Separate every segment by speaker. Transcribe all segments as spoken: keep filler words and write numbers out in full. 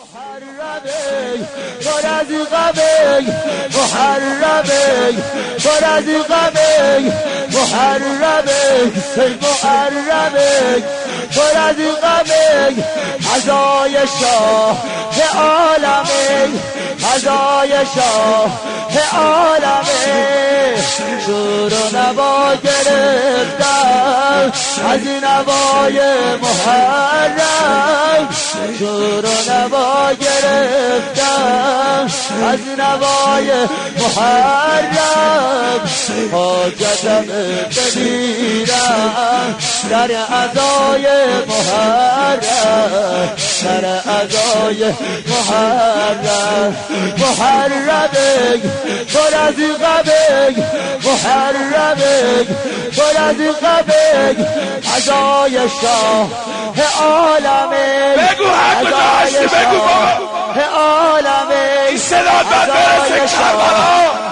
Speaker 1: محرمه پر از غمه محرمه پر از غمه محرمه ای محرمه پر از غمه عزای شاه عالمه عزای شاه عالمه شور و نوا گرفتم از نوای محرم شور و نوا گرفتم از نوای محرم حاجتم بمیرم در عزای محرم در عزای محرم محرمه پر از غمه محرمه پر از غمه عزای شاه عالمه
Speaker 2: بگو حق داشتی بگو بابا
Speaker 1: عالمه
Speaker 2: این صدا داد برسه کربلا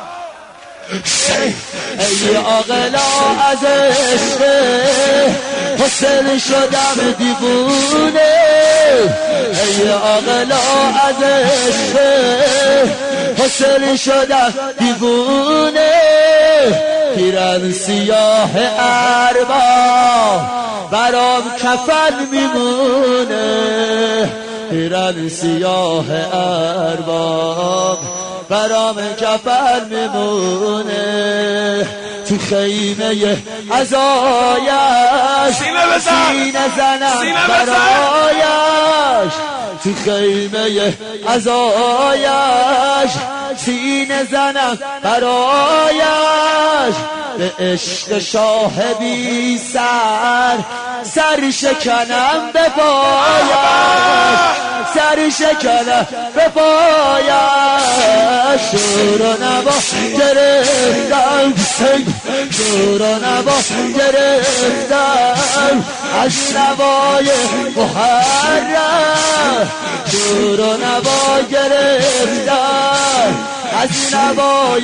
Speaker 1: ای عاقلا از عشق حسین شدم دیوونه ای عاقلا از عشق حسین شدم دیوونه پیرن سیاه ارباب برام کفن میمونه پیرن سیاه ارباب برام کفن میمونه تو خیمه عزایش سینه زنم برایش تو خیمه عزایش سینه زنم برایش به عشق شاه بی سر سر شکنم به پایش سر شکنم به پایش شور و نوا گرفتم شور و نوا گرفتم از نوای محرم شور و نوا گرفتم از نوای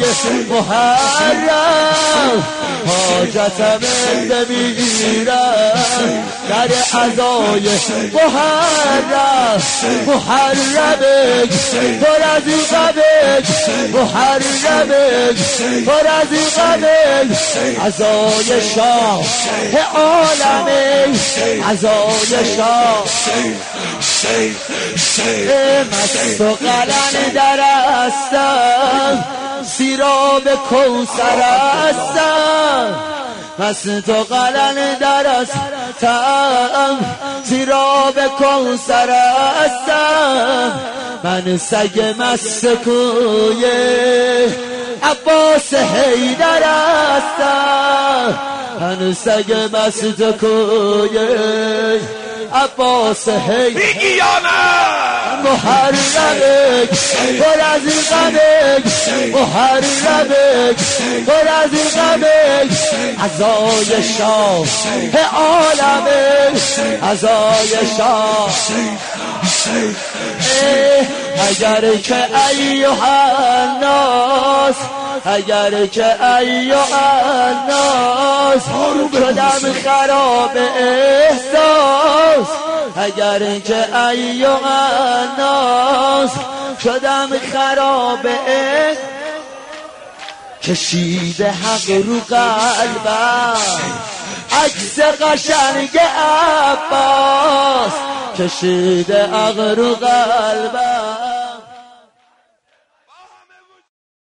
Speaker 1: محرم حاجتم بمیرم در عزای محرم محرمه پر از غمه محرمه پر از غمه عزای شاه عالمه عزای شاه مست و قلن در هستم سیراب کوثر هستم مست و قلن در هستم سیراب کوثر هستم من سگ مست کوی عباس حیدر هستم من سگ مست کوی عباس حیدر
Speaker 2: میگی یا نه
Speaker 1: محرمه پر از غمه محرمه پر از غمه عزای شاه عالمه عزای شاه اگر که ایها الناس اگر که ایها الناس شدم خراب احساس اگر که ایها الناس شدم خراب احساس کشیده حق رو قلبم عکس قشنگ عباس کشیده حق رو قلبم